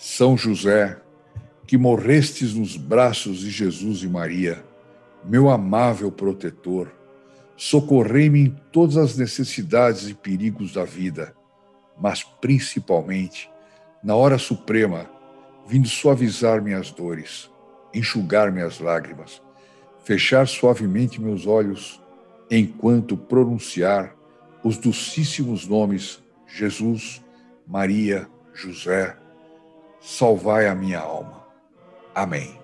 São José, que morrestes nos braços de Jesus e Maria, meu amável protetor, socorrei-me em todas as necessidades e perigos da vida, mas principalmente na hora suprema, vindo suavizar minhas dores, enxugar minhas lágrimas, fechar suavemente meus olhos, enquanto pronunciar os docíssimos nomes Jesus, Maria, José, salvai a minha alma. Amém.